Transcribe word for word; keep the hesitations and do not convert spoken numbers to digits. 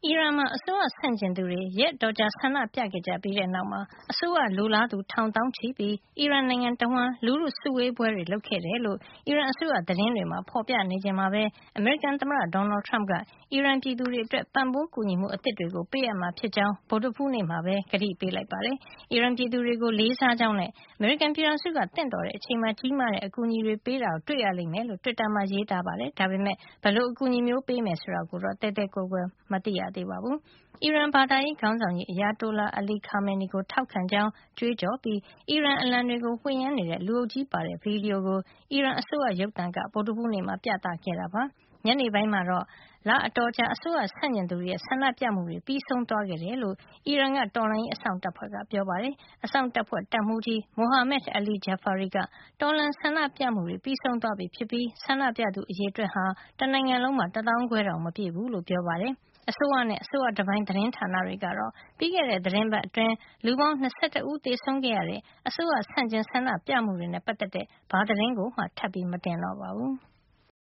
အီရန်မှာအစိုးရဆန့်ကျင်သူတွေရက်တော်ကြာဆန္ဒပြခဲ့ကြပြီးတဲ့နောက်မှာအစိုးရလိုလားသူထောင်သောင်းချီပြီးအီရန်နိုင်ငံတဝှမ်းလူထုစုဝေးပွဲတွေလုပ်ခဲ့တယ်လို့အီရန်အစိုးရသတင်းတွေမှာဖော်ပြနေချိန်မှာပဲအမေရိကန်သမ္မတဒေါ်နယ်ထရမ့်ကအီရန်ပြည်သူတွေအတွက်ပံ့ပိုးကူညီမှုအသစ်တွေကိုပေးအပ်မှာဖြစ်ကြောင်းဗုဒ္ဓဟူးနေ့မှာပဲကတိပေးလိုက်ပါတယ်။အီရန်ပြည်သူတွေကိုလေးစားကြောင်းနဲ့အမေရိကန်ပြည်ထောင်စုကတင့်တော်တဲ့အချိန်မှာကြီးမားတဲ့အကူအညီတွေပေးတာကိုတွေ့ရလိမ့်မယ်လို့တွစ်တာမှာရေးသားပါတယ်။ဒါပေမဲ့ဘယ်လိုအကူအညီမျိုးပေးမယ်ဆိုတာကိုတော့တဲတဲကွယ်ကွယ်မသိရသေးပါဘူး။အီရန်ဘာသာရေးခေါင်းဆောင်ကြီး Ayatollah Ali Khamenei ကိုထောက်ခံကြောင်းကြွေးကြော်ပြီးအီရန်အလံတွေကိုဝှေ့ယမ်းနေတဲ့လူအုပ်ကြီးပါတဲ့ဗီဒီယိုကိုအီရန်အစိုးရရုပ်သံကဗုဒ္ဓဟူးနေ့မှာပြသခဲ့တာပါ။ညနေပိုင်းမှာတော့လအတော်ကြာအစိုးရဆန့်ကျင်သူတွေရဲ့ဆန္ဒပြမှုတွေပြီးဆုံးသွားခဲ့တယ်လို့အီရန်ကတော်လှန်ရေးအစောင့်တပ်ဖွဲ့ကပြောပါတယ်။အစောင့်တပ်ဖွဲ့တပ်မှူးကြီး Mohammad Ali Jafari ကတော်လှန်ဆန္ဒပြမှုတွေပြီးဆုံးသွားပြီဖြစ်ပြီးဆန္ဒပြသူအရေအတွက်ဟာတနိုင်ငံလုံးမှာတသောင်းခွဲတောင်မပြည့်ဘူးလို့ပြောပါတယ်။အစိုးရနဲ့အစိုးရတပိုင်းသတင်းဌာနတွေကတော့ပြီးခဲ့တဲ့သတင်းပတ်အတွင်းလူပေါင်း၂၁ဦးသေဆုံးခဲ့ရတဲ့အစိုးရဆန့်ကျင်ဆန္ဒပြမှုတွေနဲ့ပတ်သက်တဲ့ဘာသတင်းကိုမှထပ်ပြီးမတင်တော့ပါဘူး။